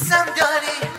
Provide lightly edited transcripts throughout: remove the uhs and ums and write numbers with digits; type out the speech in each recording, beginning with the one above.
دوستم داری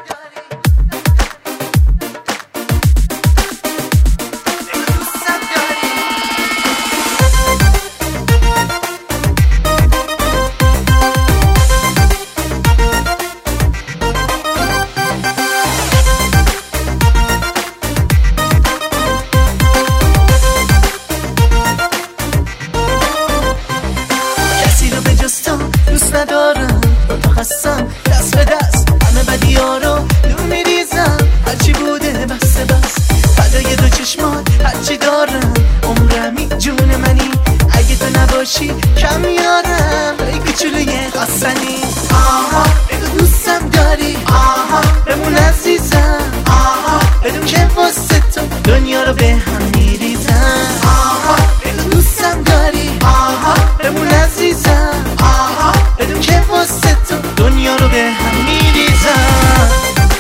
دوست ندارم تو هستم دست به دست همه بدی ها رو دور میریزم هرچی بوده بس بس فدای دو چشمات هرچی دارم عمرمی جون منی اگه تو نباشی کم میارم ای کوچولوی خواستنی آها بگو دوستم داری آها بمون عزیزم آها بدون که واسه تو دنیا رو به هم میریزم آها بگو دوستم داری آها بمون عزیزم آها بدون که واسه تو دنیا رو به هم میریزم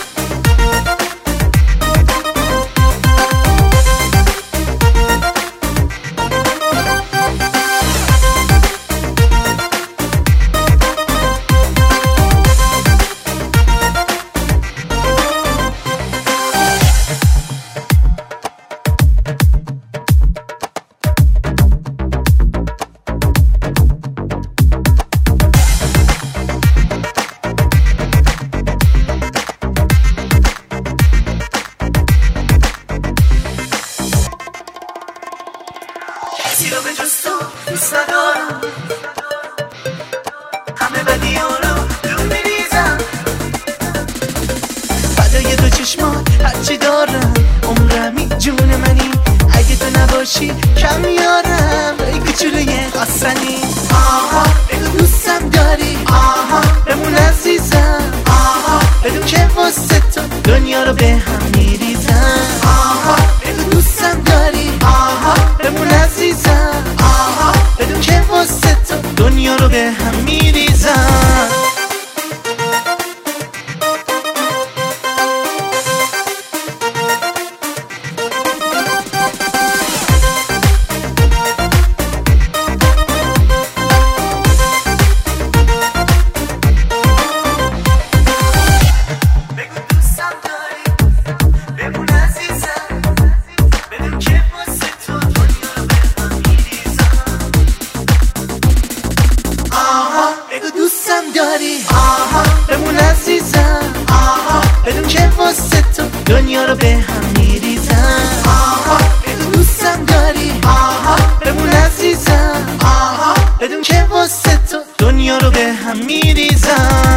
کسی رو به جز تو دوست ندارم همه بدی ها رو دور میریزم فدای دو چشمات هرچی دارم عمرمی جون منی اگه تو نباشی کم میارم ای کوچولوی خواستنی آها بگو دوستم داری آها بمون عزیزم آها بدون که واسه تو دنیا رو به هم میریزم آها بگو دوستم داری آها بمون عزیزم آها بدون که واسه تو دنیا رو به هم میریزم داری آها بمون عزیزم آها بدون که واسه تو دنیا رو به هم میریزم آها بگو دوستم داری آها بمون عزیزم آها بدون که واسه تو دنیا رو به هم میریزم